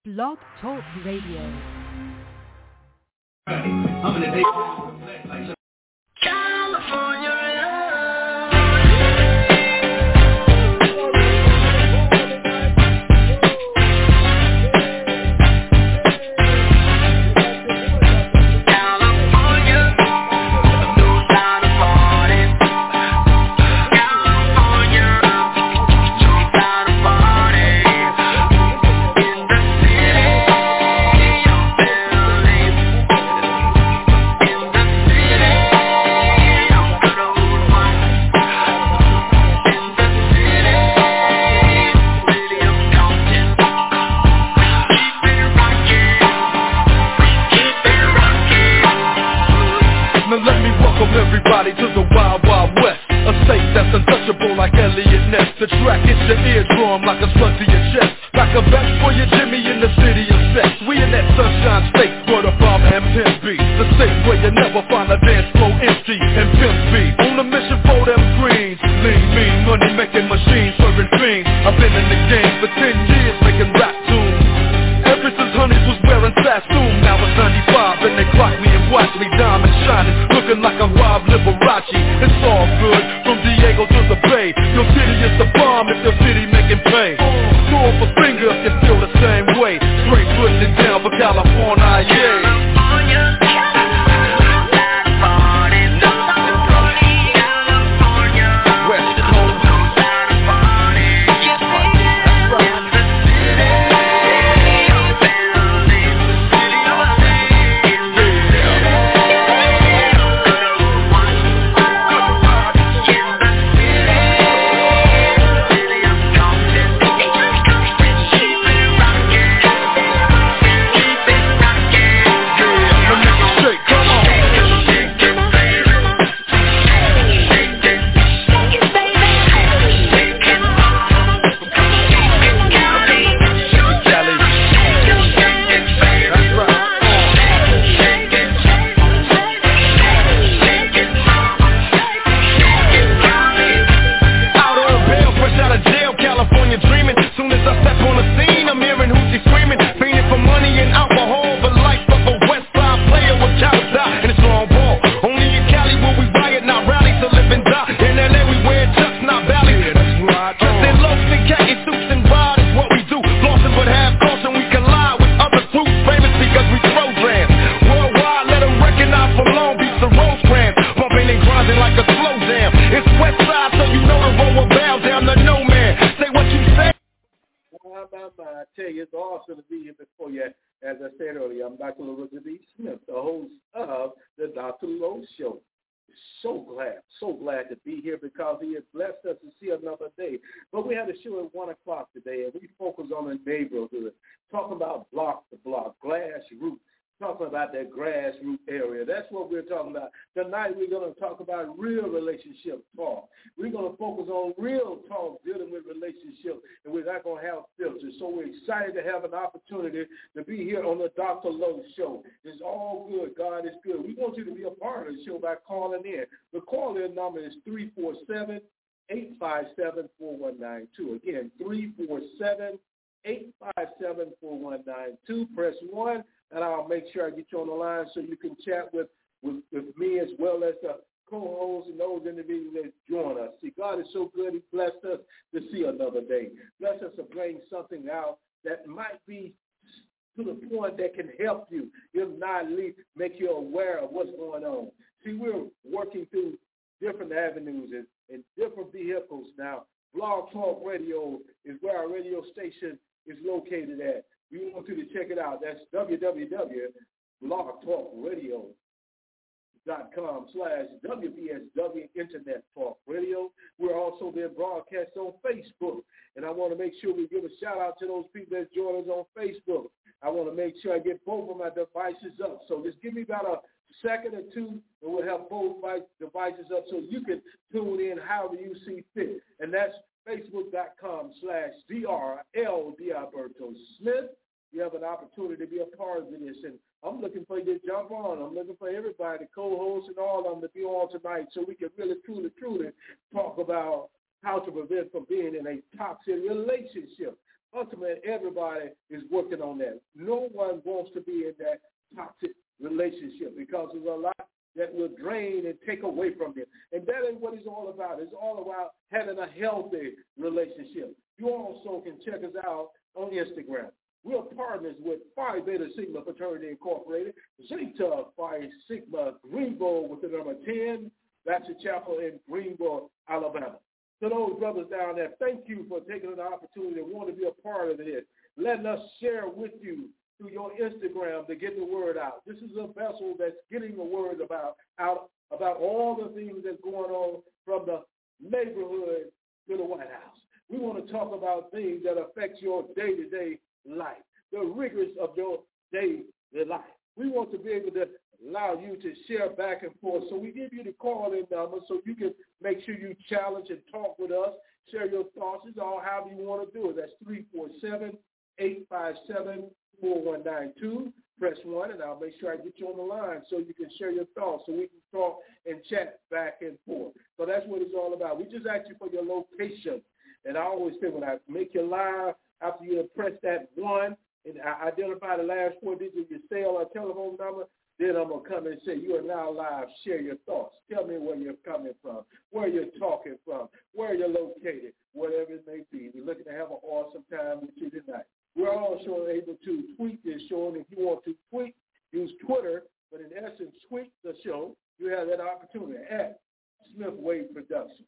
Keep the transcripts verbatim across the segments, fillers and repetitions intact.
Blog Talk Radio. I'm in the day. California. Everybody to the Wild Wild West, a state that's untouchable like Elliot Ness. The track hits your eardrum like a slug to your chest, like a vest for your Jimmy in the city of sex. We in that sunshine state where the bomb and pimp be, the state where you never find a dance floor empty and pimp be. On a mission for them greens, lean, mean, money making machines, serving fiends. I've been in the game for ten years making rap tunes. Ever since Honeys was wearing Sassoon, now it's ninety-five and they clock me and watch me diamond shining, looking like a Rob Liberace. It's all good, from Diego to the Bay. Your city is the bomb if your city making pay. Throw up a finger if you feel the same way. Straight putting it down for California, yeah. That grassroots area. That's what we're talking about. Tonight we're going to talk about real relationship talk. We're going to focus on real talk dealing with relationships, and we're not going to have filters. So we're excited to have an opportunity to be here on the Doctor Lowe Show. It's all good. God is good. We want you to be a part of the show by calling in. The call-in number is three four seven, eight five seven, four one nine two. Again, three four seven, eight five seven, four one nine two. Press one. And I'll make sure I get you on the line so you can chat with, with, with me as well as the co-hosts and those individuals that join us. See, God is so good. He blessed us to see another day. Blessed us to bring something out that might be to the point that can help you, if not at least make you aware of what's going on. See, we're working through different avenues and, and different vehicles now. Blog Talk Radio is where our radio station is located at. We want you to check it out. That's w w w dot blog talk radio dot com slash W B S W Internet Talk Radio. We're also being broadcast on Facebook. And I want to make sure we give a shout out to those people that join us on Facebook. I want to make sure I get both of my devices up. So just give me about a second or two, and we'll have both my devices up so you can tune in however you see fit. And that's Facebook.com slash D R L D Alberto Smith. You have an opportunity to be a part of this, and I'm looking for you to jump on. I'm looking for everybody, the co-hosts and all of them, to be on tonight so we can really, truly, truly talk about how to prevent from being in a toxic relationship. ultimately, everybody is working on that. No one wants to be in that toxic relationship because there's a lot that will drain and take away from them. And that is what it's all about. It's all about having a healthy relationship. You also can check us out on Instagram. We're partners with Phi Beta Sigma Fraternity Incorporated, Zeta Phi Sigma Greenville with the number ten. That's a chapel in Greenville, Alabama. To those brothers down there, thank you for taking an opportunity to want to be a part of this, letting us share with you through your Instagram to get the word out. This is a vessel that's getting the word about out about all the things that's going on from the neighborhood to the White House. We want to talk about things that affect your day-to-day life, the rigors of your day-to-day life. We want to be able to allow you to share back and forth. So we give you the call-in number so you can make sure you challenge and talk with us, share your thoughts. It's all however you want to do it. That's three four seven, eight five seven, four one nine two. Press one, and I'll make sure I get you on the line so you can share your thoughts so we can talk and chat back and forth. So that's what it's all about. We just ask you for your location. And I always say when I make you live, after you press that one and I identify the last four digits of your cell or telephone number, then I'm going to come in and say, you are now live. Share your thoughts. Tell me where you're coming from, where you're talking from, where you're located, whatever it may be. We're looking to have an awesome time with you tonight. We're also able to tweet this show, and if you want to tweet, use Twitter, but in essence, tweet the show. You have that opportunity at Smith Wade Production,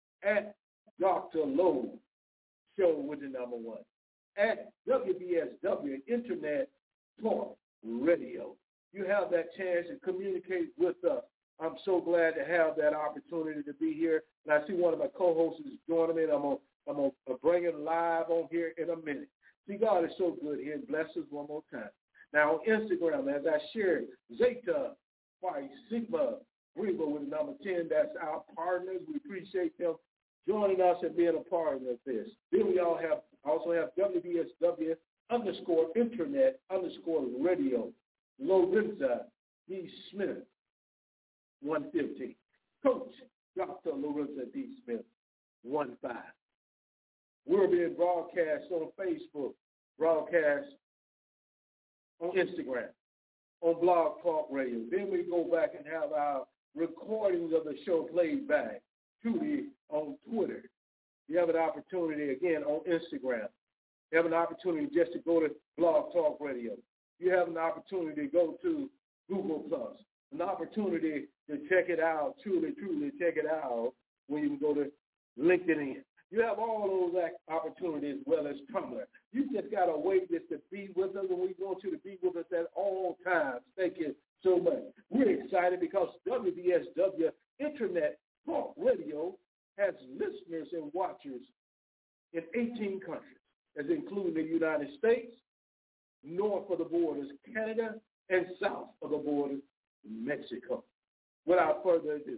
at Doctor Lowe Show with the number one, at W B S W Internet Talk Radio. You have that chance to communicate with us. I'm so glad to have that opportunity to be here. And I see one of my co-hosts is joining me, and I'm going I'm to bring it live on here in a minute. See, God is so good here. Bless us one more time. Now, on Instagram, as I shared, Zeta Phi Sigma Greenville with the number ten. That's our partners. We appreciate them joining us and being a part of this. Then we all have also have W B S W underscore Internet underscore Radio. Lorenza D. Smith, one fifty. Coach Doctor Lorenza D. Smith, one five. We're being broadcast on Facebook, broadcast on Instagram, on Blog Talk Radio. Then we go back and have our recordings of the show played back, truly on Twitter. You have an opportunity, again, on Instagram. You have an opportunity just to go to Blog Talk Radio. You have an opportunity to go to Google Plus, an opportunity to check it out, truly, truly check it out when you can go to LinkedIn. You have all those opportunities as well as Tumblr. You just got to wait just to be with us, and we want you to be with us at all times. Thank you so much. We're excited because W B S W Internet Talk Radio has listeners and watchers in eighteen countries, as including the United States, north of the borders, Canada, and south of the borders, Mexico. Without further ado,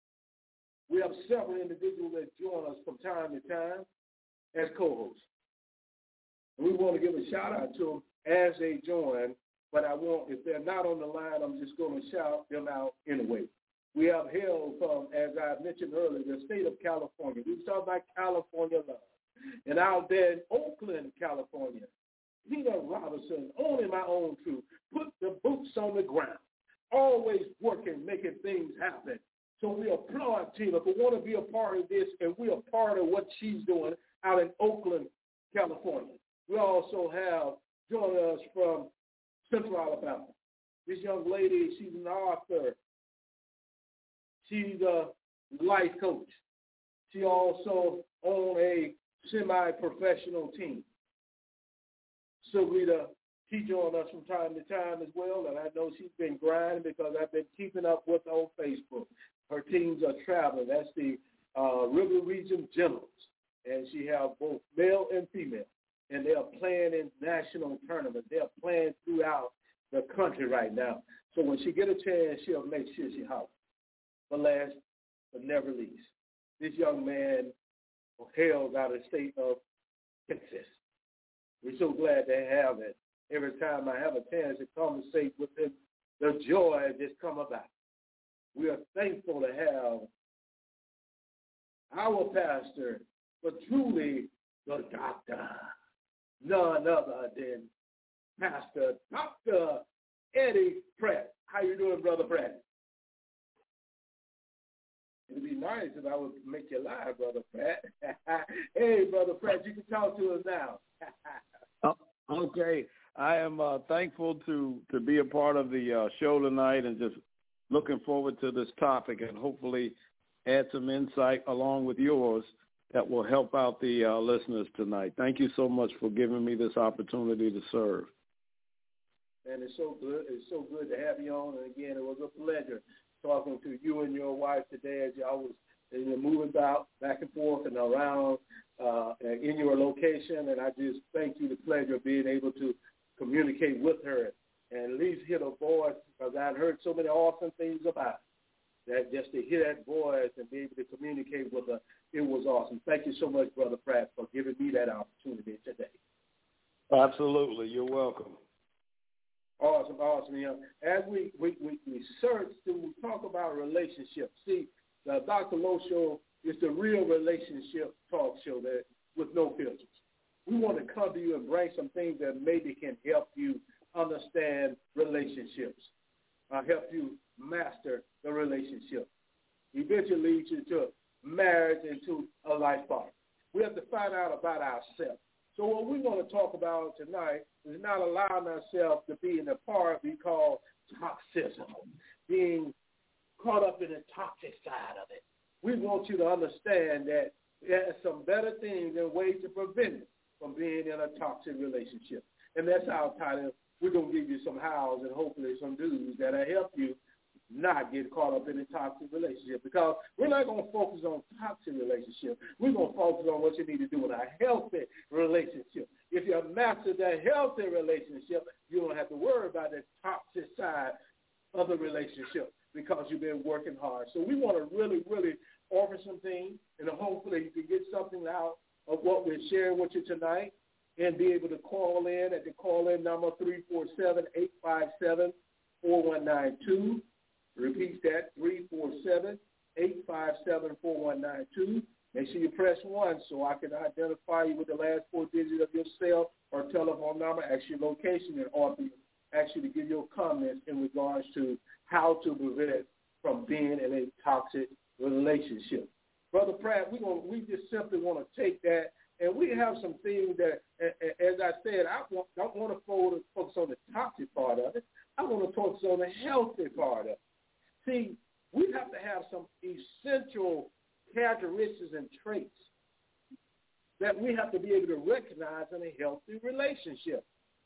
we have several individuals that join us from time to time as co-hosts. We want to give a shout-out to them as they join, but I want, if they're not on the line, I'm just going to shout them out anyway. We have hailed from, as I mentioned earlier, the state of California. We talk about California love. And out there in Oakland, California, Peter Robinson, owning my own truth, put the boots on the ground, always working, making things happen. So we applaud Tina for wanting to be a part of this, and we're a part of what she's doing out in Oakland, California. We also have joining us from Central Alabama. This young lady, she's an author. She's a life coach. She also owns a semi-professional team. So Rita, she joined us from time to time as well, and I know she's been grinding because I've been keeping up with her on Facebook. Her teams are traveling. That's the uh, River Region Generals, and she has both male and female, and they are playing in national tournaments. They are playing throughout the country right now. So when she get a chance, she'll make sure she hollers. But last but never least, this young man hails out of the state of Texas. We're so glad to have it. Every time I have a chance to conversate with him, the joy just come about. We are thankful to have our pastor, but truly the doctor, none other than Pastor Doctor Eddie Pratt. How you doing, Brother Pratt? It'd be nice if I would make you live, Brother Pratt. Hey, Brother Pratt, you can talk to us now. Oh, okay. I am uh, thankful to, to be a part of the uh, show tonight and just looking forward to this topic and hopefully add some insight along with yours that will help out the uh, listeners tonight. Thank you so much for giving me this opportunity to serve. And it's so good. It's so good to have you on. And again, it was a pleasure talking to you and your wife today as y'all was you know, moving about back and forth and around uh, in your location. And I just thank you the pleasure of being able to communicate with her and at least hear her voice, because I've heard so many awesome things about it, that just to hear that voice and be able to communicate with her, it was awesome. Thank you so much, Brother Pratt, for giving me that opportunity today. Absolutely. You're welcome. Awesome, awesome. You know, as we, we, we, we search, we talk about relationships. See, the Doctor Lowe Show is the real relationship talk show that with no filters. We want to come to you and bring some things that maybe can help you understand relationships, uh, help you master the relationship. Eventually leads you to marriage and to a life partner. We have to find out about ourselves. So what we're going to talk about tonight is not allowing ourselves to be in the part we call toxism, being caught up in the toxic side of it. We want you to understand that there's some better things and ways to prevent it from being in a toxic relationship. And that's our title. We're going to give you some hows and hopefully some do's that'll help you not get caught up in a toxic relationship, because we're not going to focus on toxic relationship. We're going to focus on what you need to do in a healthy relationship. If you master that healthy relationship, you don't have to worry about the toxic side of the relationship because you've been working hard. So we want to really, really offer some things, and hopefully you can get something out of what we're sharing with you tonight and be able to call in at the call-in number three four seven, eight five seven, four one nine two. Repeat that, three four seven, eight five seven, four one nine two. Make sure you press one so I can identify you with the last four digits of your cell or telephone number, ask your location, and offer you actually to give your comments in regards to how to prevent from being in a toxic relationship. Brother Pratt, we gonna, we just simply want to take that, and we have some things that, as I said, I want, don't want to focus on the toxic part of it. I want to focus on the healthy part of it. See, we have to have some essential characteristics and traits that we have to be able to recognize in a healthy relationship.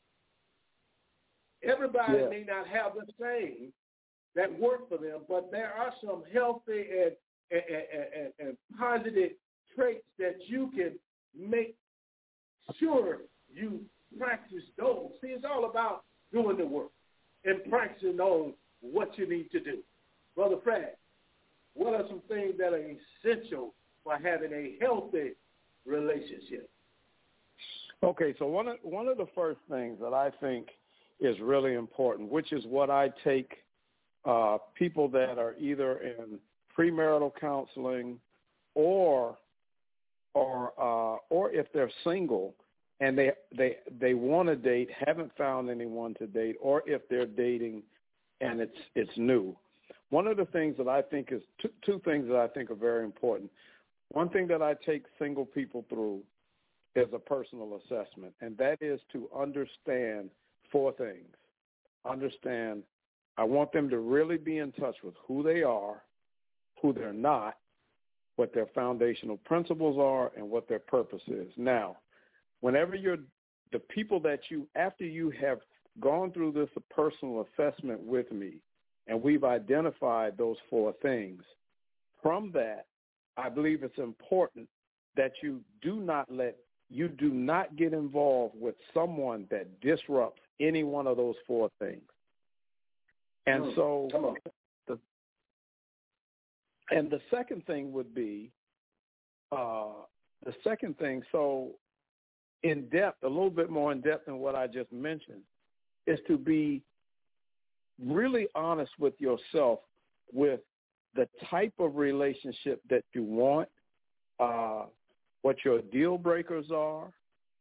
Everybody yeah. may not have the same that work for them, but there are some healthy and, and, and, and positive traits that you can make sure you practice those. See, it's all about doing the work and practicing on what you need to do. Brother Pratt, what are some things that are essential for having a healthy relationship? Okay, so one of, one of the first things that I think is really important, which is what I take uh, people that are either in premarital counseling or or uh, or if they're single and they they they want to date, haven't found anyone to date, or if they're dating and it's it's new. One of the things that I think is two, two things that I think are very important. One thing that I take single people through is a personal assessment, and that is to understand four things. Understand, I want them to really be in touch with who they are, who they're not, what their foundational principles are, and what their purpose is. Now, whenever you're, the people that you, after you have gone through this personal assessment with me, and we've identified those four things, from that, I believe it's important that you do not let, you do not get involved with someone that disrupts any one of those four things. And mm, so, come on. The, and the second thing would be, uh, the second thing, so in depth, a little bit more in depth than what I just mentioned, is to be really honest with yourself with the type of relationship that you want, uh, what your deal breakers are,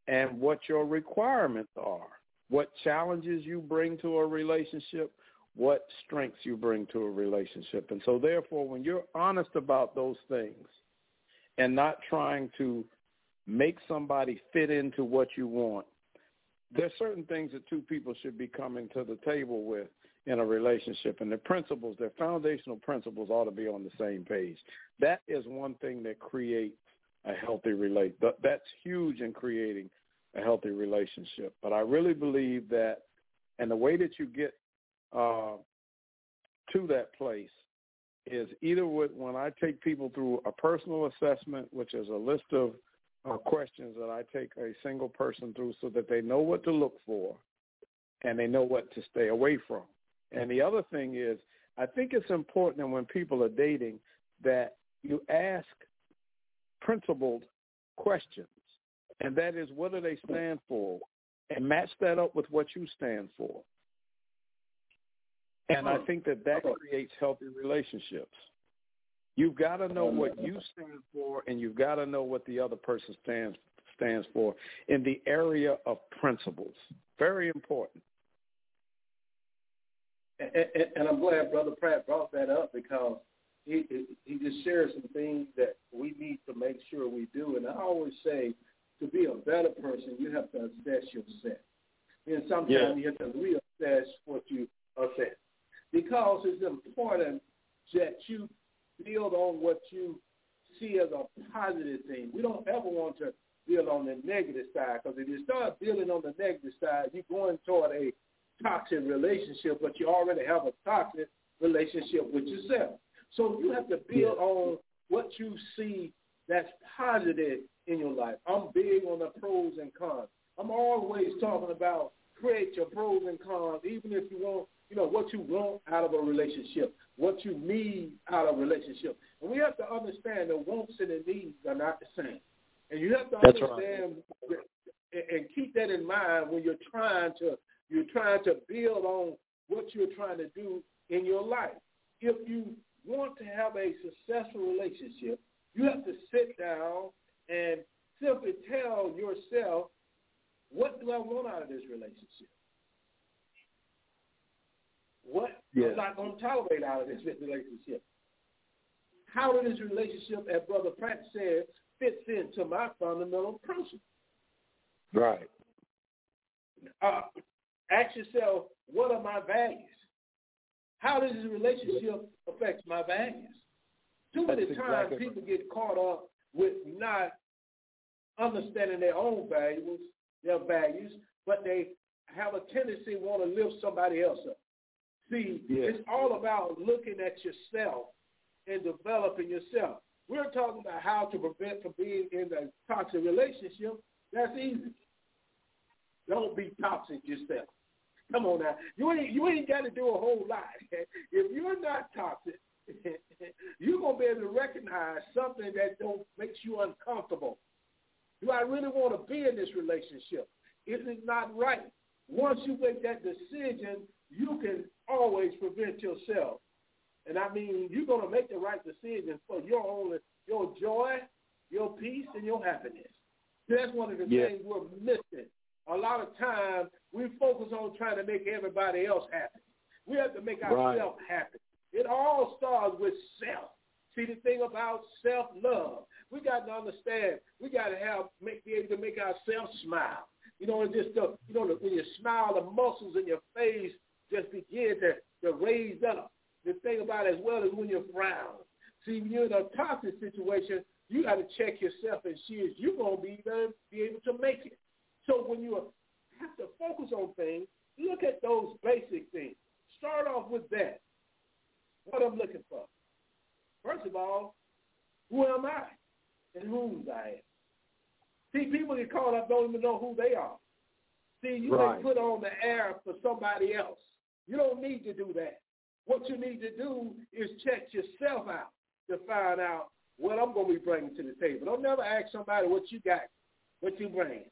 and what your requirements are, what challenges you bring to a relationship, what strengths you bring to a relationship. And so therefore, when you're honest about those things and not trying to make somebody fit into what you want, there's certain things that two people should be coming to the table with in a relationship, and the principles, their foundational principles ought to be on the same page. That is one thing that creates a healthy relationship. That's huge in creating a healthy relationship. But I really believe that, and the way that you get uh, to that place is either with, when I take people through a personal assessment, which is a list of uh, questions that I take a single person through so that they know what to look for and they know what to stay away from. And the other thing is, I think it's important that when people are dating that you ask principled questions, and that is, what do they stand for? And match that up with what you stand for. And I think that that creates healthy relationships. You've got to know what you stand for, and you've got to know what the other person stands stands for in the area of principles. Very important. And, and, and I'm glad Brother Pratt brought that up, because he he just shared some things that we need to make sure we do. And I always say, to be a better person, you have to assess yourself. And sometimes yeah. you have to reassess what you assess, because it's important that you build on what you see as a positive thing. We don't ever want to build on the negative side, because if you start building on the negative side, you're going toward a toxic relationship, but you already have a toxic relationship with yourself. So you have to build yeah. on what you see that's positive in your life. I'm big on the pros and cons. I'm always talking about create your pros and cons, even if you want, you know, what you want out of a relationship, what you need out of a relationship. And we have to understand that wants and the needs are not the same. And you have to That's understand right. and keep that in mind when you're trying to you're trying to build on what you're trying to do in your life. If you want to have a successful relationship, you have to sit down and simply tell yourself, what do I want out of this relationship? What yeah. am I going to tolerate out of this relationship? How does this relationship, as Brother Pratt said, fits into my fundamental principles? Right. Uh, ask yourself, what are my values? How does this relationship affect my values? Too many That's times exactly people get caught up with not understanding their own values, their values, but they have a tendency to want to lift somebody else up. See, yeah. it's all about looking at yourself and developing yourself. We're talking about how to prevent from being in a toxic relationship. That's easy. Don't be toxic yourself. Come on now. You ain't you ain't got to do a whole lot. If you're not toxic, you're going to be able to recognize something that don't makes you uncomfortable. Do I really want to be in this relationship? Is it not right? Once you make that decision, you can always prevent yourself. And I mean, you're going to make the right decision for your own, your joy, your peace, and your happiness. That's one of the yeah. things we're missing. A lot of times we focus on trying to make everybody else happy. We have to make ourselves right. happy. It all starts with self. See, the thing about self-love, we got to understand, we got to have, make, be able to make ourselves smile. You know, it's just, the, you know, the, when you smile, the muscles in your face just begin to, to raise up. The thing about it as well is when you frown. See, when you're in a toxic situation, you got to check yourself and see if you're going to be, be able to make it. So when you have to focus on things, look at those basic things. Start off with that. What I'm looking for. First of all, who am I and whose I am? See, people get caught up, don't even know who they are. See, you right. can put on the air for somebody else. You don't need to do that. What you need to do is check yourself out to find out what I'm going to be bringing to the table. Don't never ask somebody what you got, what you bring.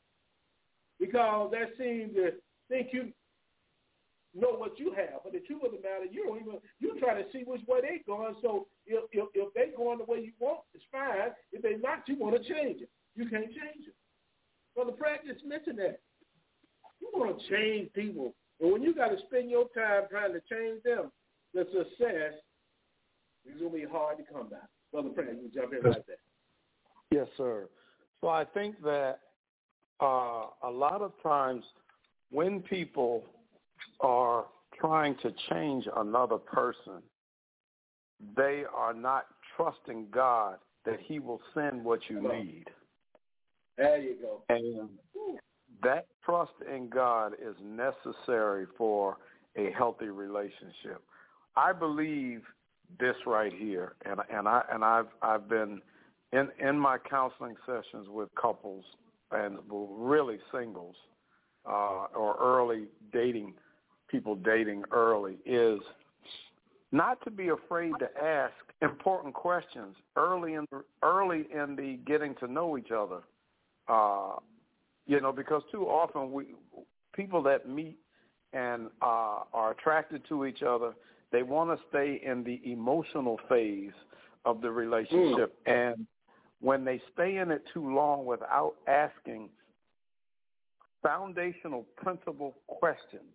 Because that seems to think you know what you have. But the truth of the matter, you don't even, you're trying to see which way they're going. So if, if, if they're going the way you want, it's fine. If they're not, you want to change it. You can't change it. Brother Pratt just mentioned that. You want to change people. And when you got to spend your time trying to change them, the success is going to be hard to come by. Brother Pratt, you jump in like that. Yes, sir. So I think that uh, a lot of times when people are trying to change another person, they are not trusting God that he will send what you need. There you go. And that trust in God is necessary for a healthy relationship. I believe this right here, and and I and I've I've been in in my counseling sessions with couples and really singles uh, or early dating people dating early is not to be afraid to ask important questions early in early in the getting to know each other. Uh, you know, because too often we people that meet and uh, are attracted to each other, they want to stay in the emotional phase of the relationship. Mm. And when they stay in it too long without asking foundational principle questions,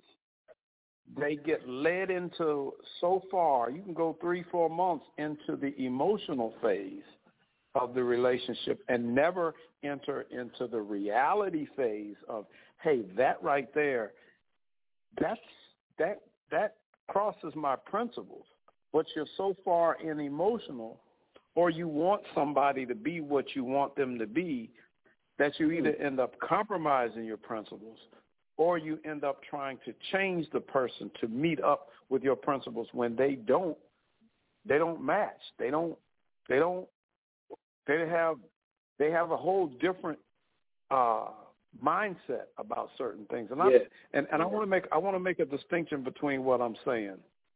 they get led into so far, you can go three, four months into the emotional phase of the relationship and never enter into the reality phase of, hey, that right there, that's that that crosses my principles. But you're so far in emotional, or you want somebody to be what you want them to be, that you either end up compromising your principles or you end up trying to change the person to meet up with your principles when they don't they don't match. They don't they don't they have they have a whole different uh, mindset about certain things. And I yeah. and, and I want to make I want to make a distinction between what I'm saying.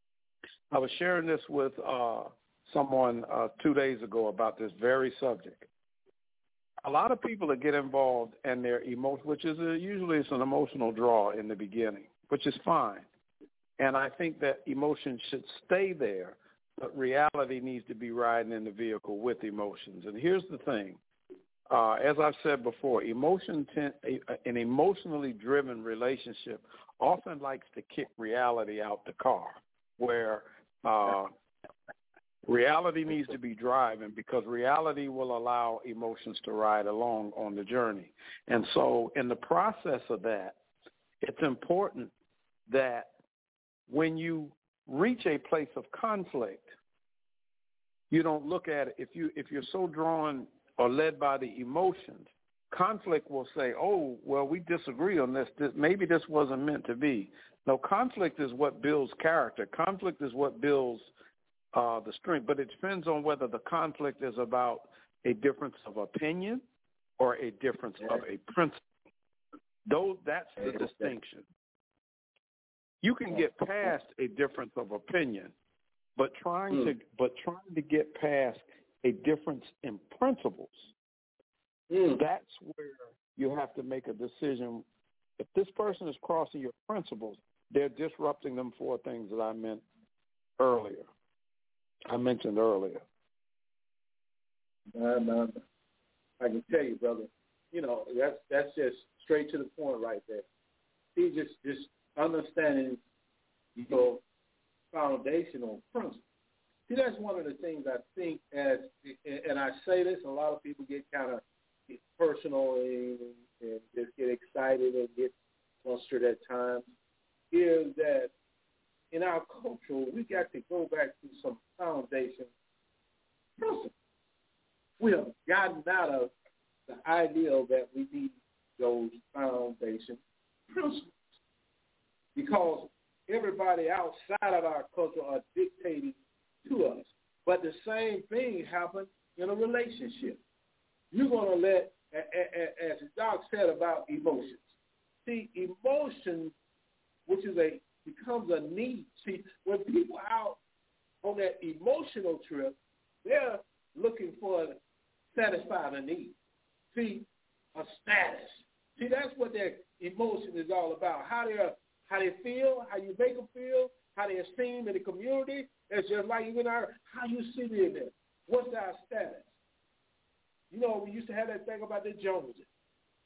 I was sharing this with uh, someone uh, two days ago about this very subject. A lot of people that get involved in their emotion, which is a, usually it's an emotional draw in the beginning, which is fine. And I think that emotion should stay there, but reality needs to be riding in the vehicle with emotions. And here's the thing. Uh, as I've said before, emotion ten, a, an emotionally driven relationship often likes to kick reality out the car, where uh, reality needs to be driving because reality will allow emotions to ride along on the journey. And so in the process of that, it's important that when you reach a place of conflict, you don't look at it. If, you, if you're so drawn or led by the emotions, conflict will say, oh, well, we disagree on this. this. Maybe this wasn't meant to be. No, conflict is what builds character. Conflict is what builds Uh, the strength, but it depends on whether the conflict is about a difference of opinion or a difference of a principle. Those, that's the distinction. You can get past a difference of opinion, but trying mm. to but trying to get past a difference in principles, mm. that's where you have to make a decision. If this person is crossing your principles, they're disrupting them for things that I meant earlier. I mentioned earlier. No, no, no. I can tell you, brother, you know, that's that's just straight to the point right there. See, just, just understanding your foundational principles. See, that's one of the things I think as, and I say this, a lot of people get kind of personal and, and just get excited and get flustered at times, is that in our culture, we got to go back to some foundation principles. We have gotten out of the ideal that we need those foundation principles because everybody outside of our culture are dictating to us. But the same thing happens in a relationship. You're going to let, as Doc said about emotions, see, emotion, which is a becomes a need. See, when people are out on that emotional trip, they're looking for satisfying a need. See, a status. See, that's what their emotion is all about. How they how they feel, how you make them feel, how they esteem in the community. It's just like even our how you see me in there. What's our status? You know, we used to have that thing about the Joneses.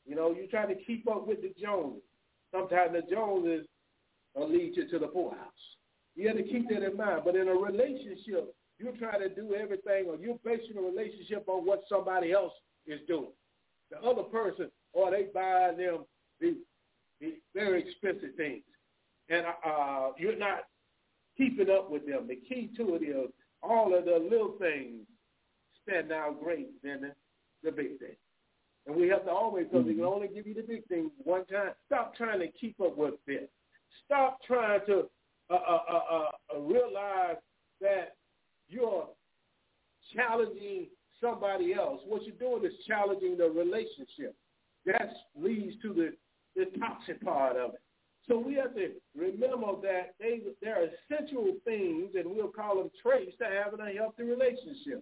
You know, you're trying to keep up with the Joneses. Sometimes the Joneses will lead you to the poorhouse. You have to keep that in mind. But in a relationship, you're trying to do everything, or you're basing a relationship on what somebody else is doing. The other person, or they buy them the, the very expensive things. And uh, you're not keeping up with them. The key to it is all of the little things stand out greater than the, the big things. And we have to always, because mm-hmm. we can only give you the big things one time. Stop trying to keep up with it. Stop trying to uh, uh, uh, uh, realize that you're challenging somebody else. What you're doing is challenging the relationship. That leads to the, the toxic part of it. So we have to remember that they, there are essential things, and we'll call them traits, to having a healthy relationship.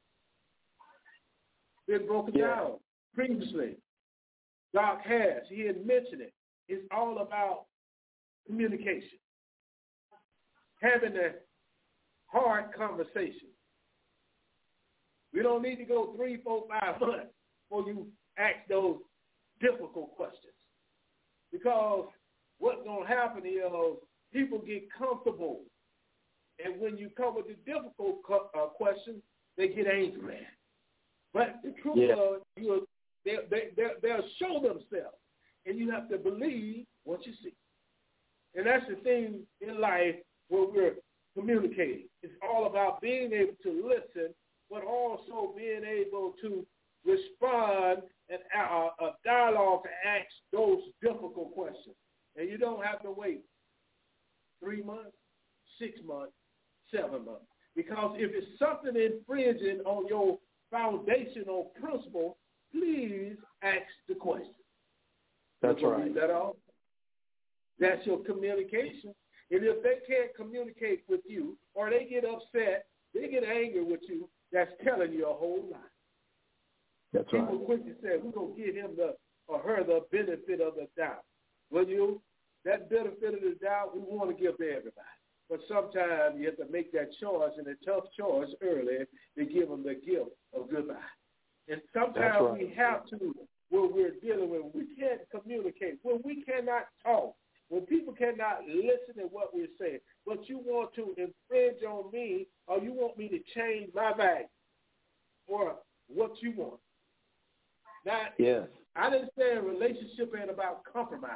Been broken yeah. down previously. Doc has. He had mentioned it. It's all about communication. Having a hard conversation. We don't need to go three, four, five months before you ask those difficult questions. Because what's going to happen is people get comfortable. And when you come with the difficult uh, questions, they get angry. But the truth yeah. is, you they, they, they, they'll show themselves. And you have to believe what you see. And that's the thing in life where we're communicating. It's all about being able to listen, but also being able to respond and uh, a dialogue to ask those difficult questions. And you don't have to wait three months, six months, seven months. Because if it's something infringing on your foundational principle, please ask the question. That's right. Is that all? That's your communication. And if they can't communicate with you, or they get upset, they get angry with you, that's telling you a whole lot. That's People right. People quickly say, we're going to give him the or her the benefit of the doubt. Well, you, that benefit of the doubt, we want to give to everybody. But sometimes you have to make that choice, and a tough choice early, to give them the gift of goodbye. And sometimes right. we have to, when we're dealing with, we can't communicate, when we cannot talk, when people cannot listen to what we're saying, but you want to infringe on me, or you want me to change my value or what you want. Now, yes. I didn't say a relationship ain't about compromise.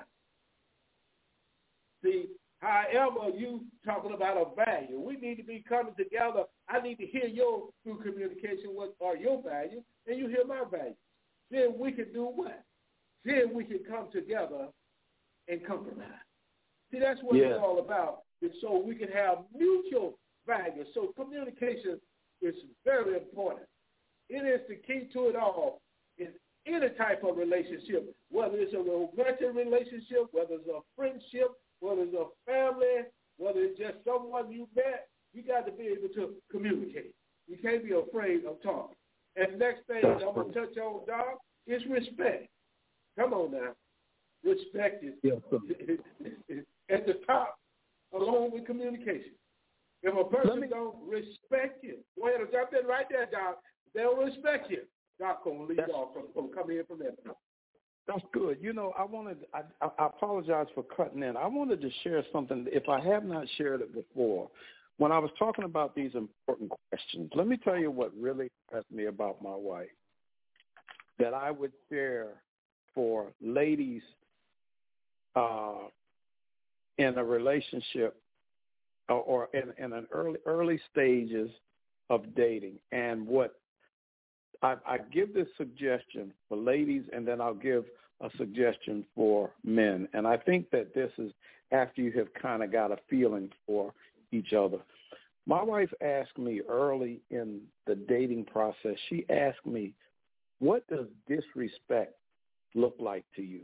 See, however you talking about a value, we need to be coming together. I need to hear your, through communication, what are your values, and you hear my values. Then we can do what? Then we can come together and compromise. See, that's what yeah. it's all about. And so we can have mutual values. So communication is very important. It is the key to it all in any type of relationship, whether it's a romantic relationship, whether it's a friendship, whether it's a family, whether it's just someone you met, you got to be able to communicate. You can't be afraid of talking. And the next thing I'm going to touch on, Doc, is respect. Come on now. Respect is yes, at the top, along with communication. If a person me, don't respect you, go ahead and jump in right there, Doc. They don't respect you. Doc going to lead off from, from coming in from there. That's good. You know, I wanted, I, I apologize for cutting in. I wanted to share something, if I have not shared it before. When I was talking about these important questions, let me tell you what really impressed me about my wife that I would share for ladies uh, in a relationship or, or in, in an early early stages of dating. And what I, I give this suggestion for ladies, and then I'll give a suggestion for men. And I think that this is after you have kind of got a feeling for each other. My wife asked me early in the dating process, she asked me, what does disrespect look like to you?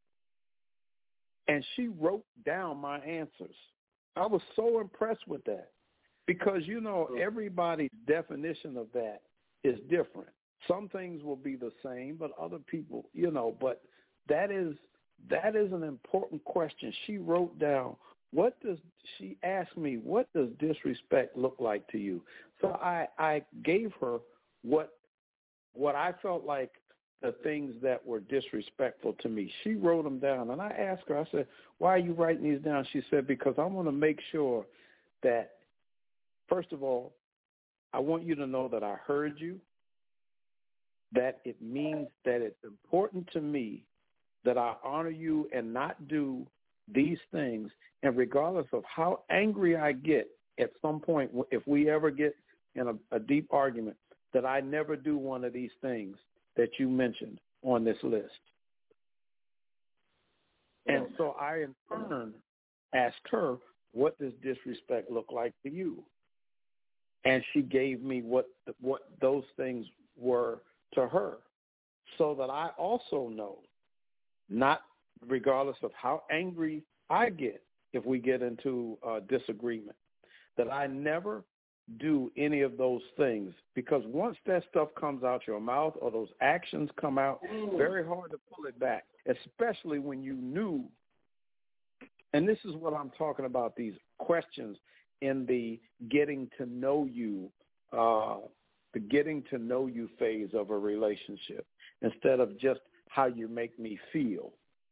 And she wrote down my answers. I was so impressed with that because, you know, everybody's definition of that is different. Some things will be the same, but other people, you know, but that is that is an important question. She wrote down, what does, she asked me, what does disrespect look like to you? So I, I gave her what what I felt like the things that were disrespectful to me. She wrote them down, and I asked her, I said, why are you writing these down? She said, because I want to make sure that, first of all, I want you to know that I heard you, that it means that it's important to me that I honor you and not do these things, and regardless of how angry I get at some point, if we ever get in a, a deep argument, that I never do one of these things that you mentioned on this list. And so I, in turn, asked her, what does disrespect look like to you? And she gave me what what those things were to her, so that I also know, not regardless of how angry I get if we get into a disagreement, that I never do any of those things, because once that stuff comes out your mouth or those actions come out, mm. very hard to pull it back, especially when you knew. And this is what I'm talking about, these questions in the getting to know you, uh, the getting to know you phase of a relationship, instead of just how you make me feel.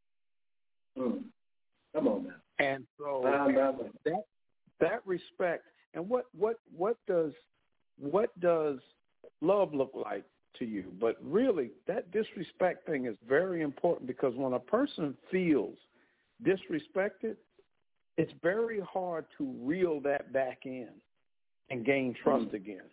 Mm. Come on now. And so that that respect. And what, what what does what does love look like to you? But really, that disrespect thing is very important, because when a person feels disrespected, it's very hard to reel that back in and gain trust mm. again.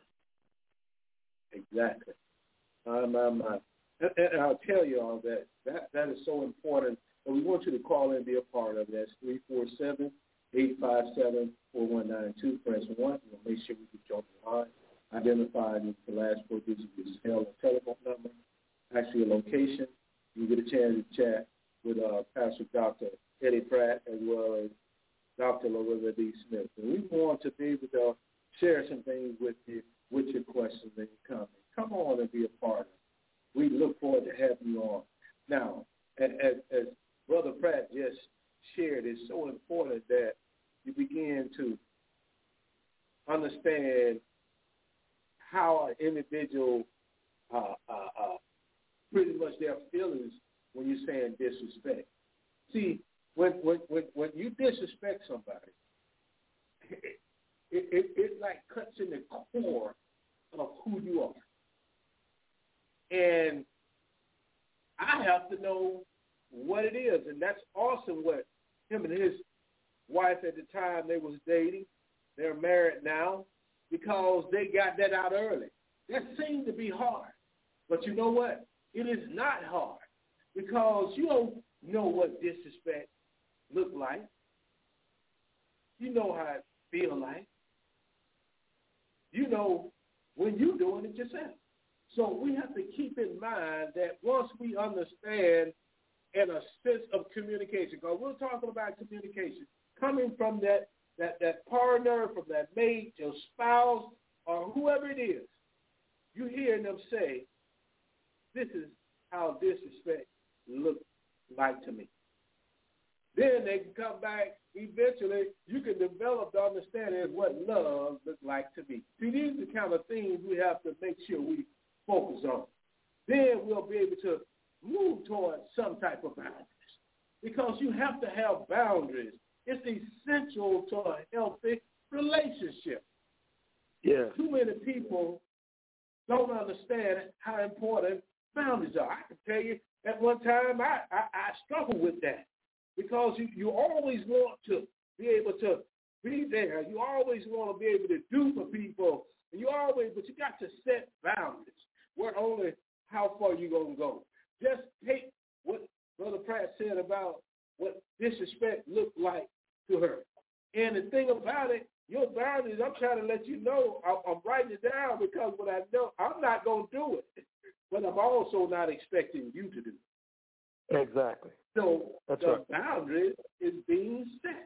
Exactly. Um, um, uh, and, and I'll tell you all that, that that is so important. And we want you to call in and be a part of that. It's three four seven, eight five seven, four one nine two. Press one. We'll make sure we get you on the line. Identify the last four digits of your cell or telephone number. Actually, a location. You get a chance to chat with uh, Pastor Doctor Eddie Pratt, as well as Doctor Loretta D. Smith. And we want to be able to share some things with you, with your questions and your comments. Come on and be a part of it. We look forward to having you on. Now, as, as Brother Pratt just shared, it's so important that you begin to understand how an individual, uh, uh, uh, pretty much their feelings when you're saying disrespect. See, when when when, when you disrespect somebody, it, it, it, it like cuts in the core of who you are. And I have to know what it is. And that's awesome what him and his wife at the time they was dating, they're married now, because they got that out early. That seemed to be hard. But you know what? It is not hard, because you don't know what disrespect look like. You know how it feel like. You know when you're doing it yourself. So we have to keep in mind that once we understand in a sense of communication, because we're talking about communication, coming from that, that, that partner, from that mate, your spouse, or whoever it is, you hearing them say, this is how disrespect looks like to me. Then they can come back, eventually you can develop the understanding of what love looks like to me. See, these are the kind of things we have to make sure we focus on. Then we'll be able to move towards some type of boundaries, because you have to have boundaries. It's essential to a healthy relationship. Yeah. Too many people don't understand how important boundaries are. I can tell you, at one time I, I, I struggled with that, because you, you always want to be able to be there. You always want to be able to do for people. And you always, but you got to set boundaries. Where only how far you going to go. Just take what Brother Pratt said about what disrespect looked like to her. And the thing about it, your boundaries, I'm trying to let you know, I'm, I'm writing it down, because what I know, I'm not going to do it. But I'm also not expecting you to do it. Exactly. So That's the right. boundary is being set.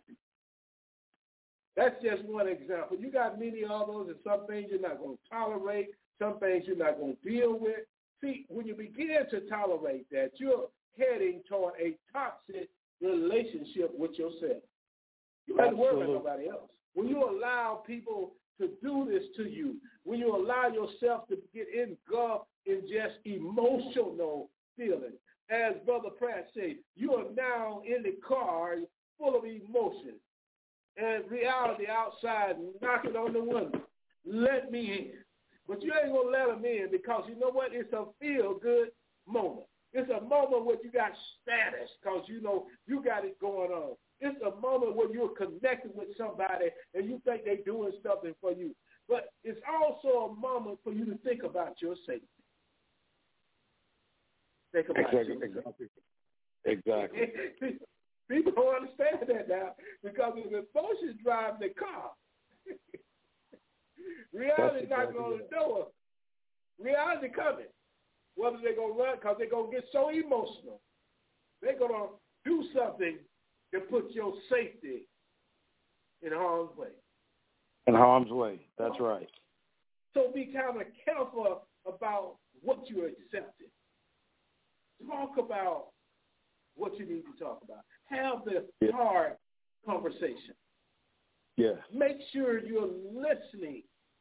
That's just one example. You got many others, and some things you're not going to tolerate, some things you're not going to deal with. See, when you begin to tolerate that, you're heading toward a toxic relationship with yourself. You don't have to worry about nobody else. When you allow people to do this to you, when you allow yourself to get engulfed in just emotional feeling. As Brother Pratt said, you are now in the car full of emotion. And reality outside knocking on the window. Let me in. But you ain't going to let them in because you know what? It's a feel-good moment. It's a moment where you got status because, you know, you got it going on. It's a moment where you're connected with somebody and you think they're doing something for you. But it's also a moment for you to think about your safety. Think about exactly. your Exactly. Exactly. People don't understand that now because if emotions drive the car, reality exactly knocking on the door, reality coming. Whether they're going to run because they're going to get so emotional, they're going to do something to put your safety in harm's way. In harm's way, that's right. So be kind of careful about what you're accepting. Talk about what you need to talk about. Have the yeah. hard conversation. Yeah. Make sure you're listening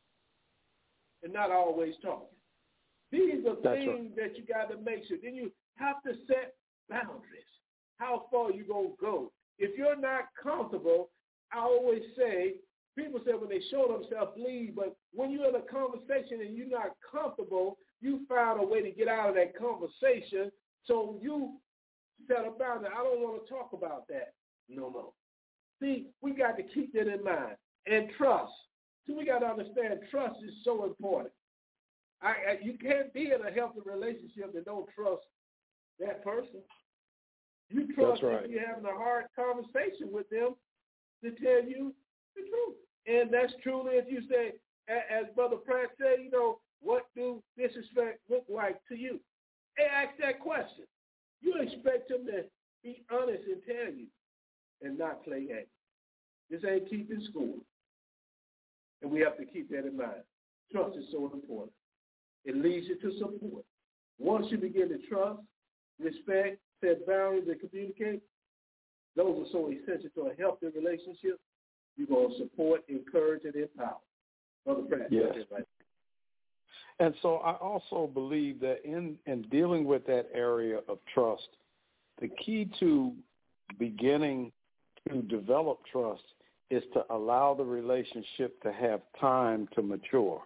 and not always talking. These are That's things right. that you got to make sure. Then you have to set boundaries. How far you going to go? If you're not comfortable, I always say, people say when they show themselves, leave. But when you're in a conversation and you're not comfortable, you find a way to get out of that conversation. So you set a boundary. I don't want to talk about that no more. See, we got to keep that in mind. And trust. See, we got to understand trust is so important. I, I, you can't be in a healthy relationship and don't trust that person. You trust That's right. if you're having a hard conversation with them to tell you the truth. And that's truly if you say, as Brother Pratt said, you know, what do disrespect look like to you? Hey, ask that question. You expect him to be honest and tell you and not play games. This ain't keeping score. And we have to keep that in mind. Trust is so important. It leads you to support. Once you begin to trust, respect, set boundaries, and communicate, those are so essential to a healthy relationship. You're going to support, encourage, and empower. Brother Pratt, yes. right. And so I also believe that in, in dealing with that area of trust, the key to beginning to develop trust is to allow the relationship to have time to mature.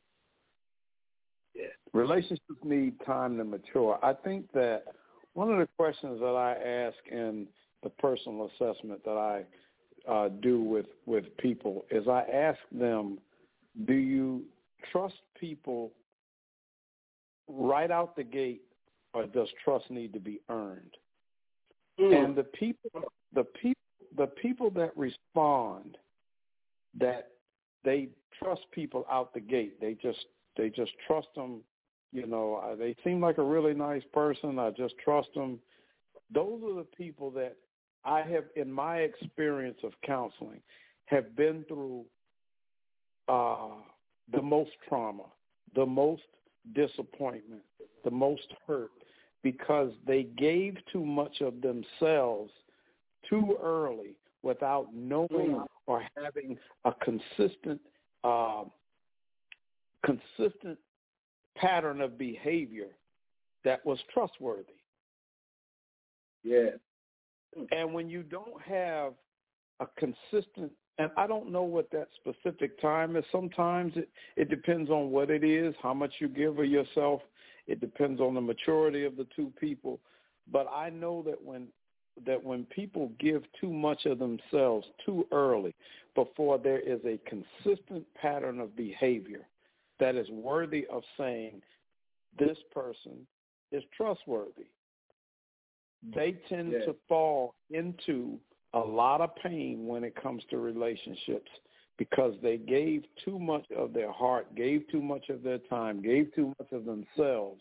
Yeah. Relationships need time to mature. I think that one of the questions that I ask in the personal assessment that I uh, do with, with people is I ask them, do you trust people right out the gate, or does trust need to be earned? Mm. And the people, the people, the people that respond that they trust people out the gate, they just they just trust them. You know, they seem like a really nice person. I just trust them. Those are the people that I have, in my experience of counseling, have been through uh, the most trauma, the most disappointment, the most hurt, because they gave too much of themselves too early without knowing or having a consistent, uh, consistent pattern of behavior that was trustworthy. Yeah. And when you don't have a consistent, and I don't know what that specific time is. Sometimes it, it depends on what it is, how much you give of yourself. It depends on the maturity of the two people. But I know that when that when people give too much of themselves too early, before there is a consistent pattern of behavior that is worthy of saying this person is trustworthy, they tend yeah. to fall into a lot of pain when it comes to relationships because they gave too much of their heart, gave too much of their time, gave too much of themselves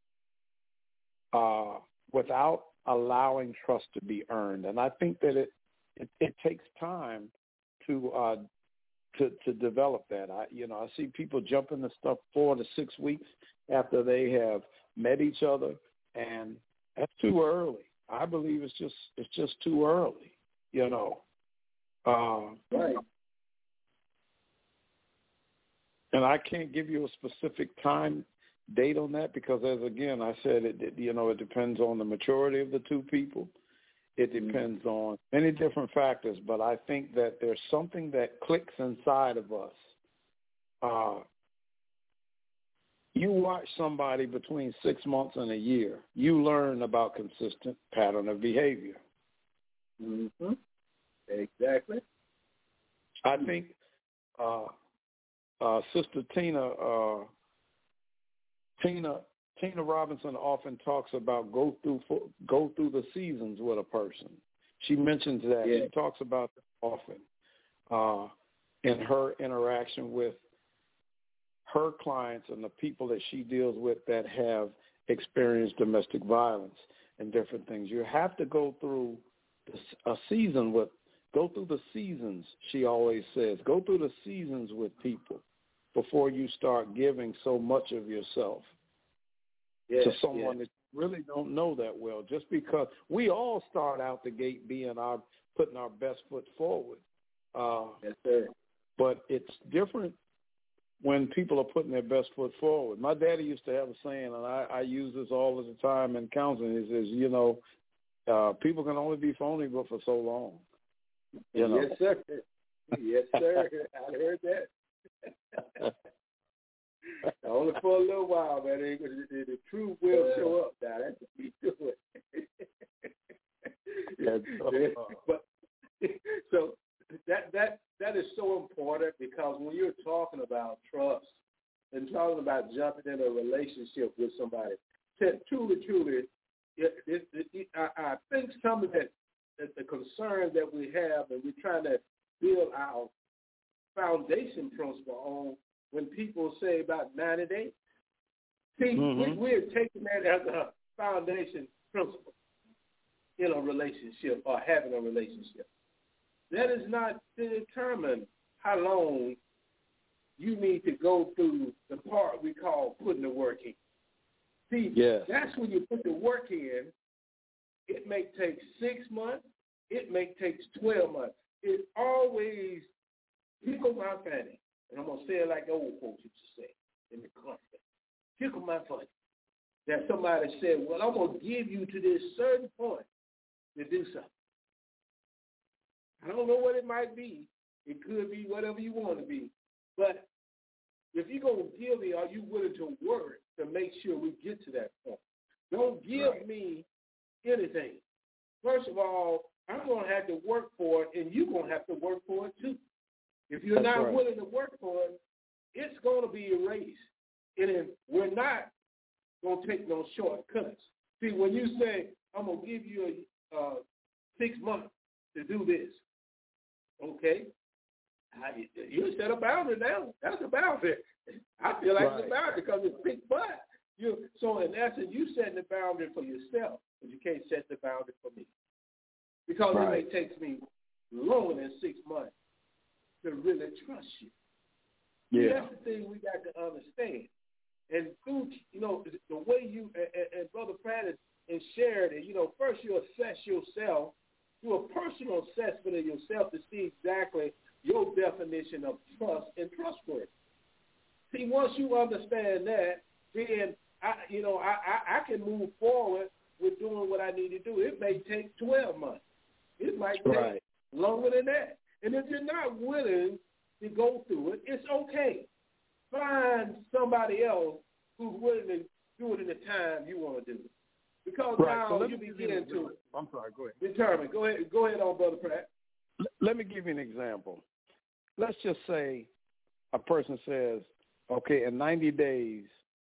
uh, without allowing trust to be earned. And I think that it it, it takes time to uh, to to develop that. I you know I see people jump into stuff four to six weeks after they have met each other, and that's too early. I believe it's just it's just too early. You know, uh, right. And I can't give you a specific time date on that because, as again I said, it, it you know it depends on the maturity of the two people. It depends mm-hmm. on many different factors, but I think that there's something that clicks inside of us. Uh, you watch somebody between six months and a year, you learn about consistent pattern of behavior. Mm-hmm. Exactly. I think uh, uh, Sister Tina, uh, Tina, Tina Robinson often talks about go through go through the seasons with a person. She mentions that. Yeah. She talks about that often uh, in her interaction with her clients and the people that she deals with that have experienced domestic violence and different things. You have to go through a season with, go through the seasons, she always says. Go through the seasons with people before you start giving so much of yourself yes, to someone yes. that you really don't know that well. Just because we all start out the gate being our, putting our best foot forward. Uh, yes, sir. But it's different when people are putting their best foot forward. My daddy used to have a saying, and I, I use this all of the time in counseling. He says, you know, uh, people can only be phony but for so long. You know? Yes, sir. Yes, sir. I heard that. Only for a little while, man. The, the, the truth will show up now. That's what we do it. But so that that that is so important because when you're talking about trust and talking about jumping in a relationship with somebody, truly, truly, it, it, it, I, I think some of that, that the concerns that we have, and we're trying to build our foundation principle on when people say about ninety days. See, mm-hmm. we, we're taking that as a foundation principle in a relationship or having a relationship. That is not to determine how long you need to go through the part we call putting the work in. See, yes. that's when you put the work in. It may take six months. It may take twelve months. It always tickle my fanny. And I'm going to say it like the old folks used to say in the country. Tickle my fanny. That somebody said, well, I'm going to give you to this certain point to do something. I don't know what it might be. It could be whatever you want to be. But if you're going to give me, are you willing to work to make sure we get to that point? Don't give right. me anything. First of all, I'm going to have to work for it, and you're going to have to work for it too. If you're That's not right. willing to work for it, it's going to be erased. And if we're not going to take no shortcuts. See, when you say, I'm going to give you a, uh, six months to do this, okay, I, you set a boundary now. That's a boundary. I feel like right. it's a boundary because it's big butt. You, so in essence, you setting the boundary for yourself, but you can't set the boundary for me. Because right. it may take me longer than six months to really trust you. Yeah. That's the thing we got to understand. And through, you know, the way you, and, and Brother Pratt has shared it, you know, first you assess yourself, do a personal assessment of yourself to see exactly your definition of trust and trustworthy. See, once you understand that, then, I, you know, I, I, I can move forward with doing what I need to do. It may take twelve months. It might take right. longer than that. And if you're not willing to go through it, it's okay. Find somebody else who's willing to do it in the time you want to do it. Because right. now so you begin to I'm sorry, go ahead. determine. Go ahead, go ahead on, Brother Pratt. Let me give you an example. Let's just say a person says, okay, in ninety days,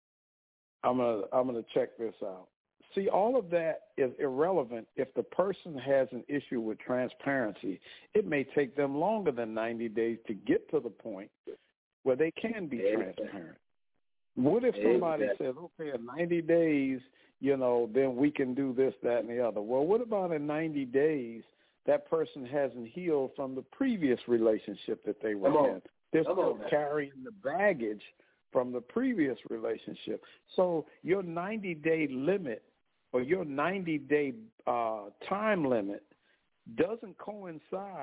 I'm gonna I'm gonna check this out. See, all of that is irrelevant if the person has an issue with transparency. It may take them longer than ninety days to get to the point where they can be exactly. transparent. What if somebody exactly. says, okay, in ninety days, you know, then we can do this, that, and the other? Well, what about in ninety days that person hasn't healed from the previous relationship that they were in? They're Come still on, carrying the baggage from the previous relationship. So your ninety-day limit or your ninety-day uh, time limit doesn't coincide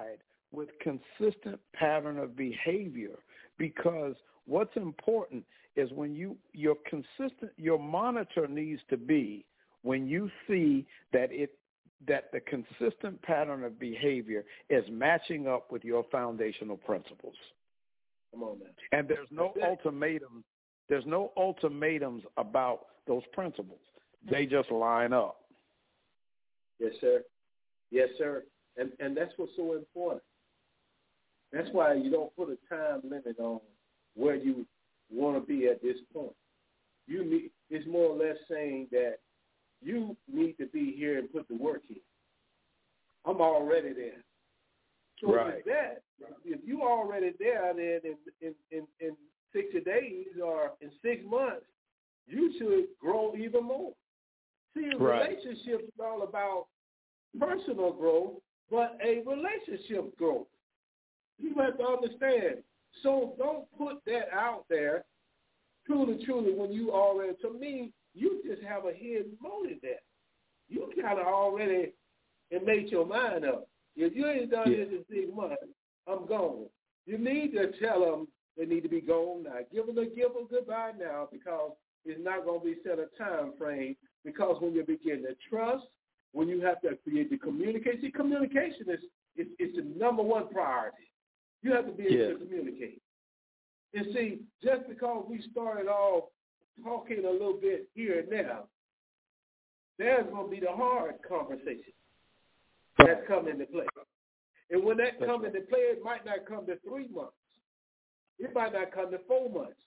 with consistent pattern of behavior, because what's important is when you, your consistent, your monitor needs to be when you see that it, that the consistent pattern of behavior is matching up with your foundational principles. Come on, man. And there's no ultimatum, there's no ultimatums about those principles. They just line up. Yes, sir. Yes, sir. And and that's what's so important. That's why you don't put a time limit on where you want to be at this point. You need, it's more or less saying that you need to be here and put the work in. I'm already there. So right. with that, if you're already there, then in, in, in, in sixty days or in six months, you should grow even more. See, a right. relationship is all about personal growth, but a relationship growth. You have to understand. So don't put that out there, truly, truly, when you already, to me, you just have a hidden motive there. You kind of already and made your mind up. If you ain't done yeah. this in six months, I'm gone. You need to tell them they need to be gone now. Give them a give them goodbye now, because it's not going to be set a time frame, because when you begin to trust, when you have to create the communication, see, communication is, is, is the number one priority. You have to be able yeah. to communicate. And see, just because we started off talking a little bit here and there, there's going to be the hard conversation that's come into play. And when that comes into play, it might not come to three months. It might not come to four months.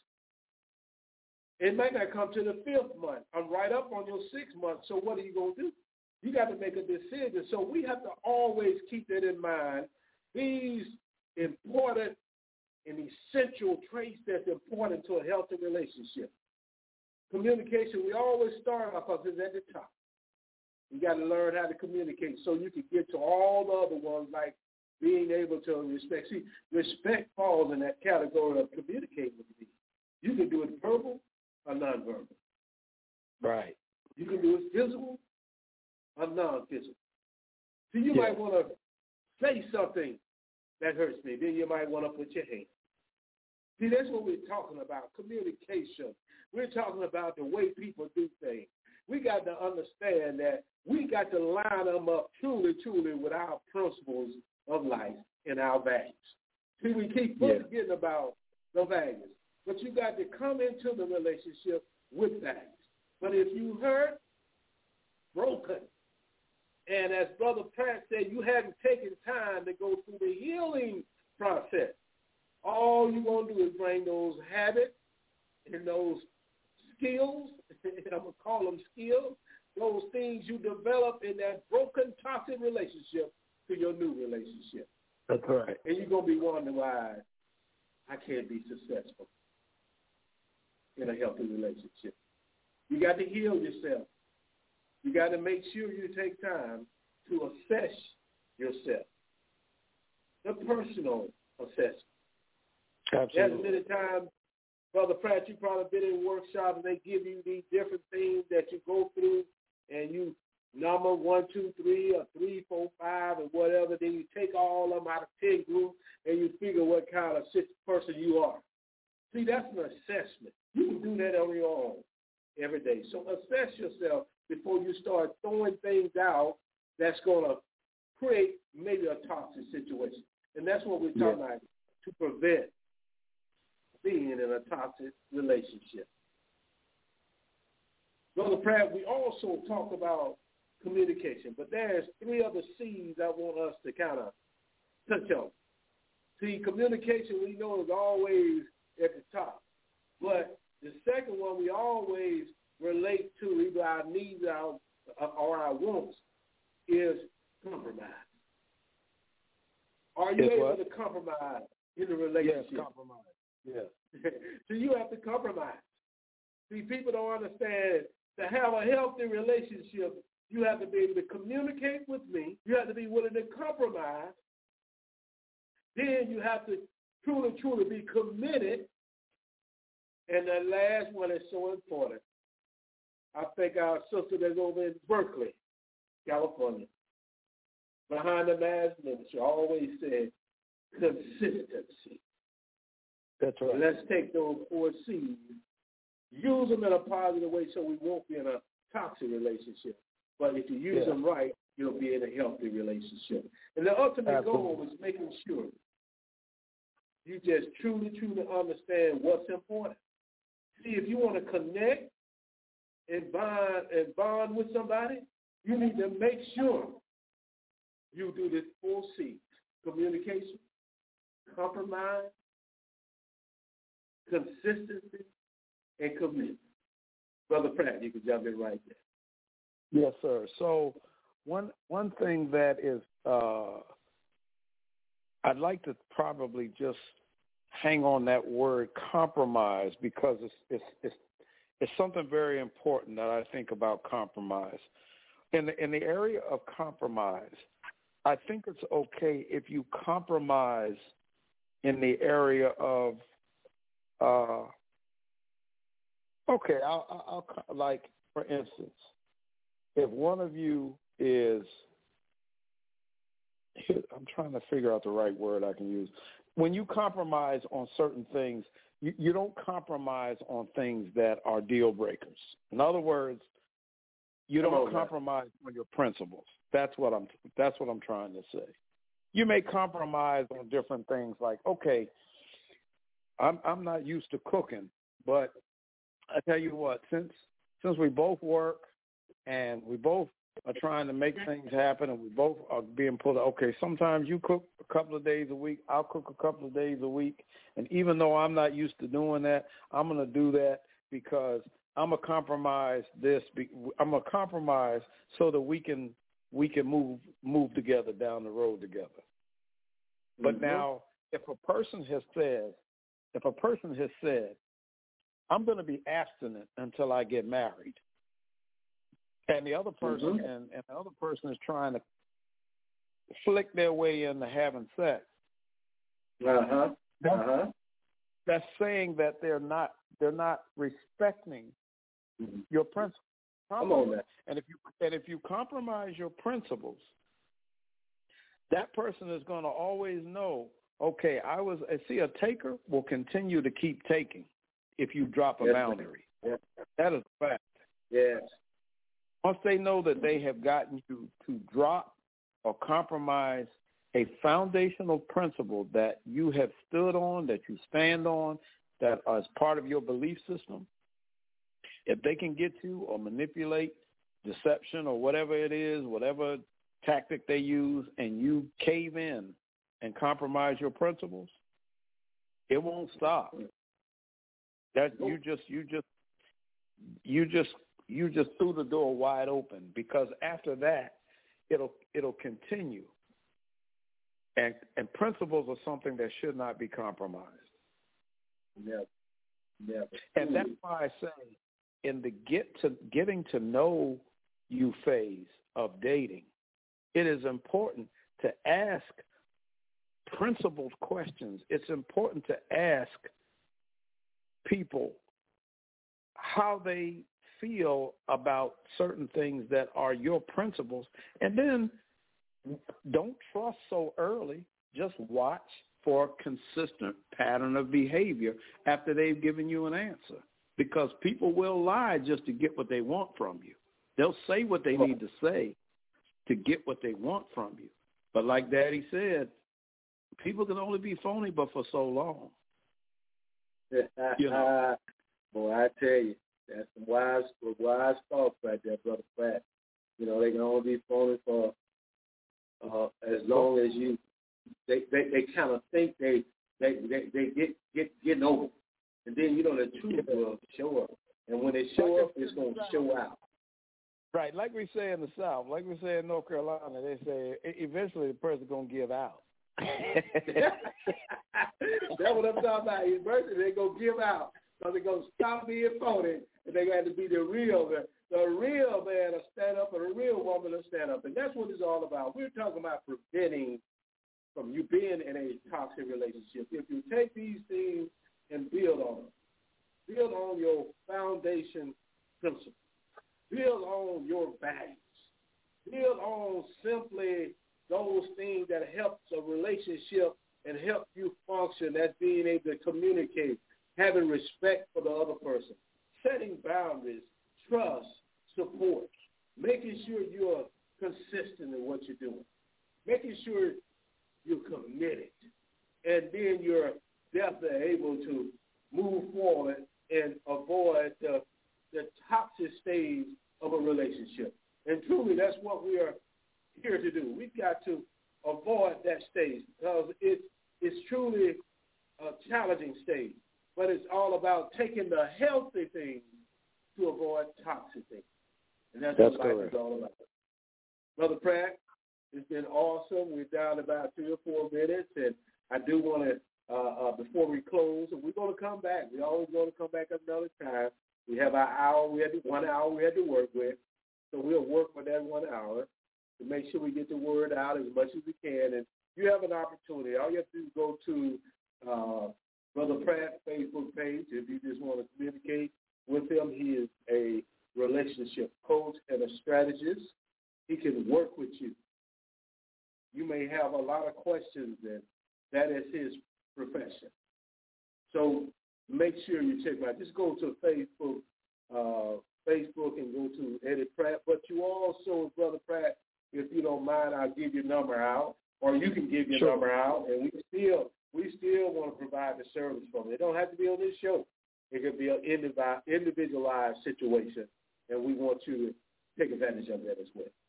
It might not come to the fifth month. I'm right up on your sixth month, so what are you going to do? You got to make a decision. So we have to always keep that in mind. These important and essential traits that's important to a healthy relationship. Communication, we always start off because it's at the top. You got to learn how to communicate so you can get to all the other ones, like being able to respect. See, respect falls in that category of communicating with me. You can do it verbal or nonverbal. Right. You can do it physical or non-physical. So you yeah. might want to say something that hurts me. Then you might want to put your hand. See, that's what we're talking about, communication. We're talking about the way people do things. We got to understand that we got to line them up truly, truly with our principles of life and our values. See, we keep forgetting yeah. about the values. But you got to come into the relationship with values. But if you hurt, broken, and as Brother Pratt said, you hadn't taken time to go through the healing process, all you're going to do is bring those habits and those skills, and I'm going to call them skills, those things you develop in that broken, toxic relationship to your new relationship. That's right. And you're going to be wondering why I can't be successful in a healthy relationship. You got to heal yourself. You got to make sure you take time to assess yourself. The personal assessment. Absolutely. As many times, Brother Pratt, you probably been in workshops and they give you these different things that you go through, and you number one, two, three, or three, four, five, and whatever. Then you take all of them out of ten groups and you figure what kind of person you are. See, that's an assessment. You can do that on your own every day. So assess yourself before you start throwing things out that's going to create maybe a toxic situation. And that's what we're talking yeah. about, to prevent being in a toxic relationship. Brother Pratt, we also talk about communication, but there's three other C's I want us to kind of touch on. See, communication we know is always at the top, but the second one we always relate to, either our needs our, or our wants, is compromise. Are you is able what? to compromise in the relationship? Yes, compromise. Yes. So you have to compromise. See, people don't understand, to have a healthy relationship, you have to be able to communicate with me. You have to be willing to compromise. Then you have to truly, truly be committed. And the last one is so important. I think our sister that's over in Berkeley, California, behind the mass ministry, always said, consistency. That's right. Let's take those four C's, use them in a positive way so we won't be in a toxic relationship. But if you use yeah. them right, you'll be in a healthy relationship. And the ultimate Absolutely. goal is making sure you just truly, truly understand what's important. See, if you want to connect and bond and bond with somebody, you need to make sure you do this four C's: communication, compromise, consistency, and commitment. Brother Pratt, you can jump in right there. Yes, sir. So one one thing that is, uh, I'd like to probably just hang on that word compromise, because it's it's it's, it's something very important that I think about compromise. In the, in the area of compromise, I think it's okay if you compromise in the area of, uh, okay, I'll, I'll, I'll like, for instance, if one of you is, I'm trying to figure out the right word I can use. When you compromise on certain things, you, you don't compromise on things that are deal breakers. In other words, you don't oh, compromise yeah. on your principles. That's what I'm. That's what I'm trying to say. You may compromise on different things, like, okay, I'm I'm not used to cooking, but I tell you what, since since we both work and we both are trying to make things happen, and we both are being pulled. Okay, sometimes you cook a couple of days a week. I'll cook a couple of days a week, and even though I'm not used to doing that, I'm going to do that because I'm a compromise this. I'm a compromise so that we can we can move move together down the road together. Mm-hmm. But now, if a person has said, if a person has said, I'm going to be abstinent until I get married, and the other person mm-hmm. and, and the other person is trying to flick their way into having sex. Uh huh. Uh huh. That's saying that they're not they're not respecting mm-hmm. your principles. Come on, man. And if you and if you compromise your principles, that person is going to always know. Okay, I was. See, a taker will continue to keep taking if you drop a yes, boundary. Yes. That is a fact. Yes. Once they know that they have gotten you to drop or compromise a foundational principle that you have stood on, that you stand on, that is part of your belief system, if they can get you or manipulate, deception or whatever it is, whatever tactic they use, and you cave in and compromise your principles, it won't stop. That you just you just you just you just threw the door wide open, because after that it'll it'll continue. And and principles are something that should not be compromised. Yeah. Yeah. And that's why I say in the get to getting to know you phase of dating, it is important to ask principled questions. It's important to ask people how they feel about certain things that are your principles, and then don't trust so early. Just watch for a consistent pattern of behavior after they've given you an answer, because people will lie just to get what they want from you. They'll say what they need to say to get what they want from you. But like Daddy said, people can only be phony but for so long. You know? Boy, I tell you, that's some wise, wise thoughts right there, Brother Pratt. You know, they can only be phony for uh, as long as you. They they, they kind of think they they they, they get get getting over, and then you know the truth will show up, and when they show up, it's going to show out. Right, like we say in the South, like we say in North Carolina, they say eventually the person's going to give out. That's what I'm talking about. Eventually they're going to give out. So they're going to stop being phony, and they're going to be the real man. The real man will stand up, and the real woman will stand up. And that's what it's all about. We're talking about preventing from you being in a toxic relationship. If you take these things and build on them, build on your foundation principles, build on your values, build on simply those things that helps a relationship and help you function as being able to communicate, having respect for the other person, setting boundaries, trust, support, making sure you're consistent in what you're doing, making sure you're committed, and then you're definitely able to move forward and avoid the, the toxic stage of a relationship. And truly, that's what we are here to do. We've got to avoid that stage because it, it's truly a challenging stage, but it's all about taking the healthy things to avoid toxic things. And that's, that's what life is all about. Brother Pratt, it's been awesome. We're down about three or four minutes, and I do want to, uh, uh, before we close, we're going to come back. We're always going to come back another time. We have our hour, we had to, one hour we had to work with, so we'll work for that one hour to make sure we get the word out as much as we can. And you have an opportunity. All you have to do is go to uh, Brother Pratt's Facebook page if you just want to communicate with him. He is a relationship coach and a strategist. He can work with you. You may have a lot of questions, and that is his profession. So make sure you check him out. Just go to Facebook, uh, Facebook and go to Eddie Pratt. But you also, Brother Pratt, if you don't mind, I'll give your number out, or you can give your sure. number out, and we still we still want to provide the service for them. It don't have to be on this show. It could be an individualized situation, and we want you to take advantage of that as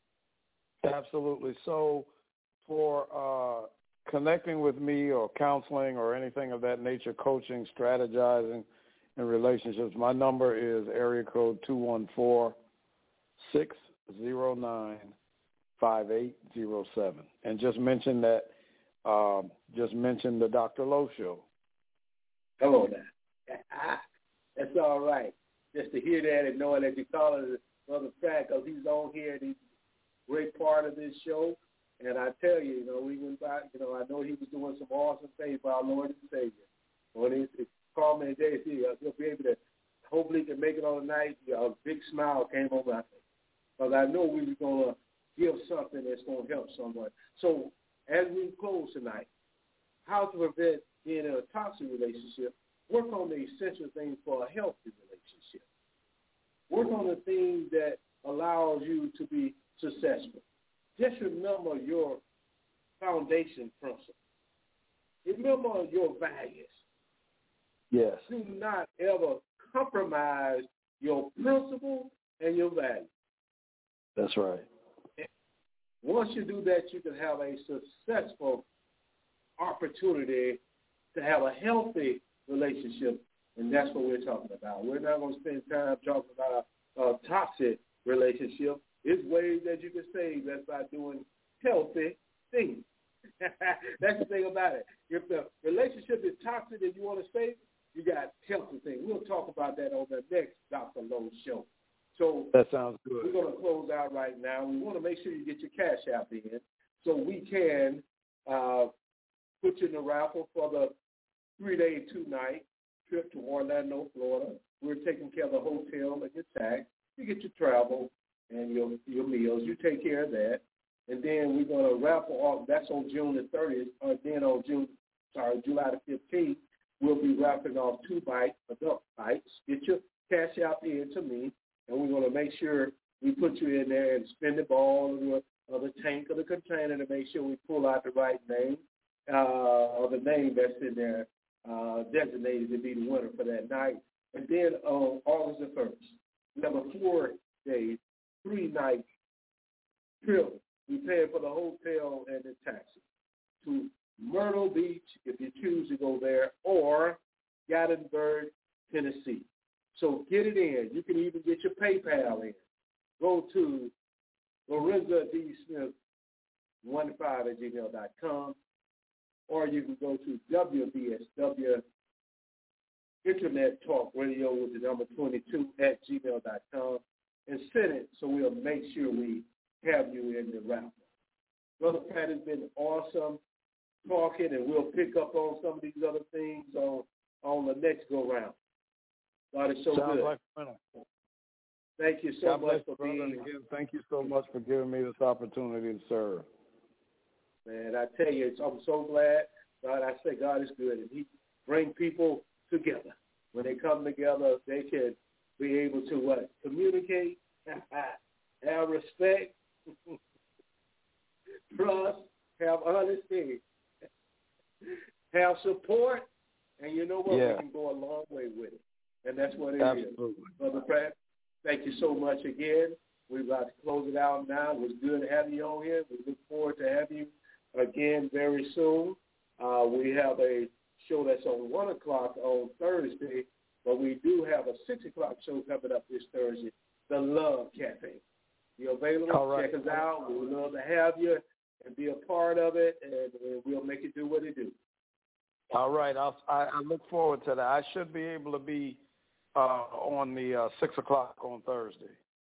well. Absolutely. So for uh, connecting with me or counseling or anything of that nature, coaching, strategizing in relationships, my number is area code two one four, six zero nine, five eight zero seven. And just mention that, um, just mention the Doctor Lowe Show. Come on now. That's all right. Just to hear that and knowing that you call it Brother Pratt, because he's on here and he's a great part of this show. And I tell you, you know, we went by, you know, I know he was doing some awesome things for our Lord and Savior. When he, he called me today, he'll be able to, hopefully he can make it on the night. A big smile came on my face. Because I know we were going to give something that's going to help someone. So as we close tonight, how to prevent being in a toxic relationship, work on the essential things for a healthy relationship. Work on the things that allows you to be successful. Just remember your foundation principle. Remember your values. Yes. Do not ever compromise your principle and your values. That's right. Once you do that, you can have a successful opportunity to have a healthy relationship, and that's what we're talking about. We're not going to spend time talking about a, a toxic relationship. There's ways that you can save that by doing healthy things. That's the thing about it. If the relationship is toxic and you want to save, you got healthy things. We'll talk about that on the next Doctor Lowe show. So that sounds good. We're going to close out right now. We want to make sure you get your cash out in so we can uh, put you in the raffle for the three-day, two-night trip to Orlando, Florida. We're taking care of the hotel and your tax. You get your travel and your your meals. You take care of that. And then we're going to raffle off. That's on June the thirtieth. Or then on June, sorry, July the fifteenth, we'll be raffling off two bikes, adult bikes. Get your cash out in to me, and we're going to make sure we put you in there and spin the ball or the, or the tank or the container to make sure we pull out the right name uh, or the name that's in there uh, designated to be the winner for that night. And then on August the first, we have a four-day, three-night trip. We pay for the hotel and the taxi to Myrtle Beach, if you choose to go there, or Gatlinburg, Tennessee. So get it in. You can even get your PayPal in. Go to Lorenzo D. Smith one five at gmail dot com, or you can go to W B S W Internet Talk Radio with the number twenty-two at gmail dot com and send it so we'll make sure we have you in the raffle. Brother Pratt, has been awesome talking, and we'll pick up on some of these other things on, on the next go-round. God is so Sounds good. Like fun. Thank you so God much for brother, being here. Thank you so much for giving me this opportunity to serve. Man, I tell you, I'm so glad. God, I say God is good, and he bring people together. When they come together, they can be able to what? Communicate, have respect, trust, have honesty, have support, and you know what? Yeah. We can go a long way with it. And that's what it Absolutely. is. Brother Pratt, thank you so much again. We're about to close it out now. It was good to have you on here. We look forward to having you again very soon. Uh, we have a show that's on one o'clock on Thursday, but we do have a six o'clock show coming up this Thursday, The Love Cafe. You're available? All right. Check us out. We would love to have you and be a part of it, and we'll make it do what it do. All right. I'll, I, I look forward to that. I should be able to be uh, on the uh, six o'clock on Thursday.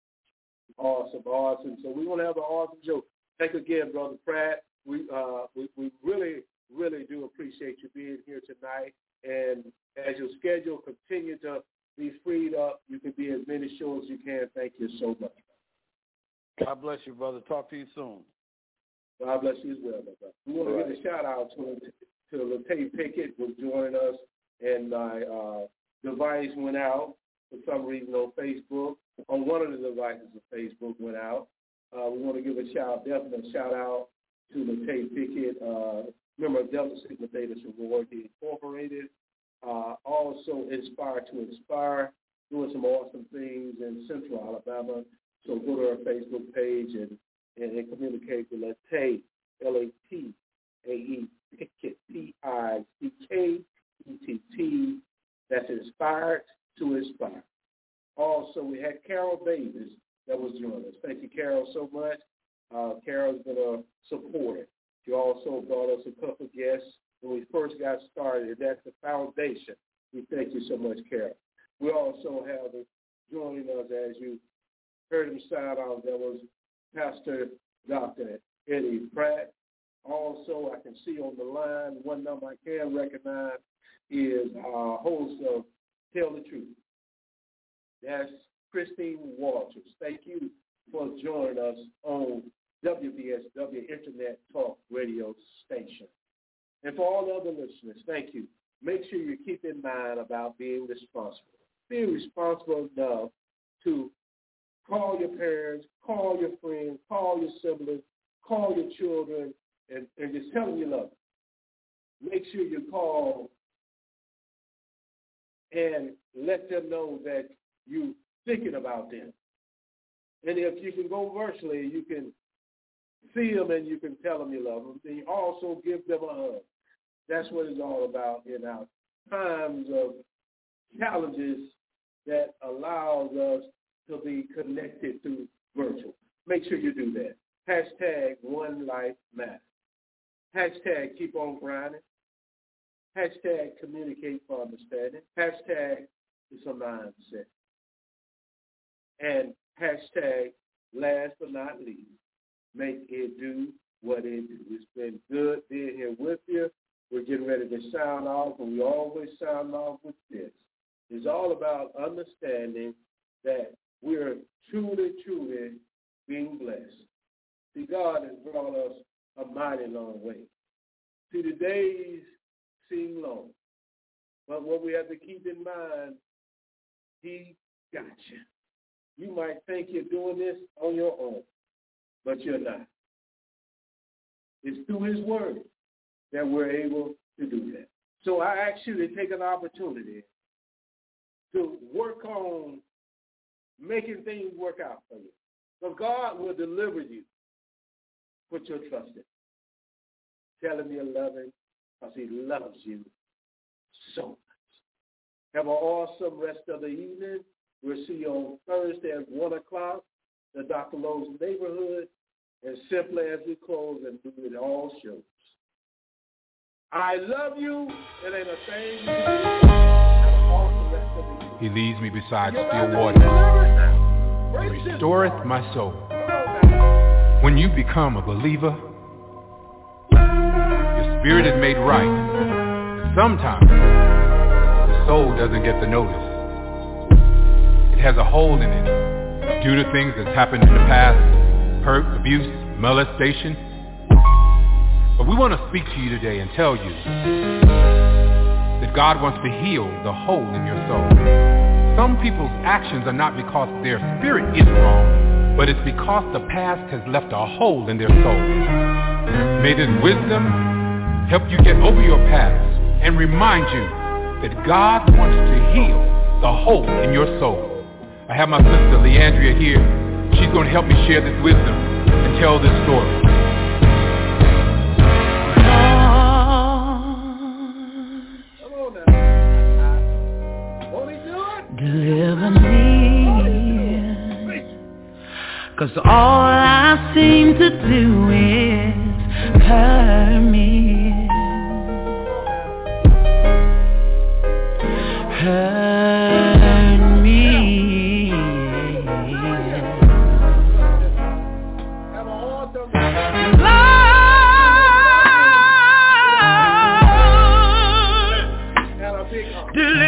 Awesome, awesome. So we're going to have an awesome show. Thank you again, Brother Pratt. We, uh, we we really, really do appreciate you being here tonight. And as your schedule continues to be freed up, you can be as many shows as you can. Thank you so much. God bless you, brother. Talk to you soon. God bless you as well, my brother. We want to right. give a shout-out to, to Latay Pickett, who was joining us, and my uh, device went out for some reason on Facebook. On one of the devices of Facebook went out. Uh, we want to give a shout, definitely a shout-out to Latay Pickett, uh, member of Delta Sigma Theta Sorority Incorporated. Uh, also Inspire to Inspire, doing some awesome things in Central Alabama. So go to our Facebook page and, and, and communicate with Latay, L A T A E, Pickett, P I C K E T T. That's Inspired to Inspire. Also, we had Carol Davis that was joining us. Thank you, Carol, so much. Uh, Carol's been a supporter. She also brought us a couple of guests when we first got started. That's the foundation. We thank you so much, Carol. We also have joining us, as you heard him sound out, that was Pastor Doctor Eddie Pratt. Also, I can see on the line, one number I can recognize is our host of Tell the Truth. That's Christine Walters. Thank you for joining us on W B S W Internet Talk Radio Station. And for all the other listeners, thank you. Make sure you keep in mind about being responsible. Being responsible enough to call your parents, call your friends, call your siblings, call your children, and, and just tell them you love them. Make sure you call and let them know that you're thinking about them. And if you can go virtually, you can see them and you can tell them you love them. And you also give them a hug. That's what it's all about in our times of challenges that allows us to be connected through virtual. Make sure you do that. Hashtag One Life Matters. Hashtag Keep On Grinding. Hashtag Communicate for Understanding. Hashtag It's a Mindset. And hashtag, last but not least, make it do what it do. It's been good being here with you. We're getting ready to sound off, and we always sound off with this. It's all about understanding that we're truly, truly being blessed. See, God has brought us a mighty long way. See, the days seem long, but what we have to keep in mind, He got you. You might think you're doing this on your own, but you're not. It's through His word that we're able to do that. So I ask you to take an opportunity to work on making things work out for you. So God will deliver you. Put your trust in. Tell Him you love Him because He loves you so much. Have an awesome rest of the evening. We'll see you on Thursday at one o'clock, the Doctor Lowe's Neighborhood, and simply as we close and do it all shows. I love you. It ain't a thing you can do. Have an awesome rest of the evening. He leads me beside still waters. He restoreth my soul. When you become a believer, your spirit is made right. And sometimes the soul doesn't get the notice. It has a hole in it due to things that's happened in the past, hurt, abuse, molestation. But we want to speak to you today and tell you that God wants to heal the hole in your soul. Some people's actions are not because their spirit is wrong, but it's because the past has left a hole in their soul. May this wisdom help you get over your past and remind you that God wants to heal the hole in your soul. I have my sister Leandria here. She's going to help me share this wisdom and tell this story. Deliver me, 'cause all I seem to do is hurt me, hurt me. Lord, deliver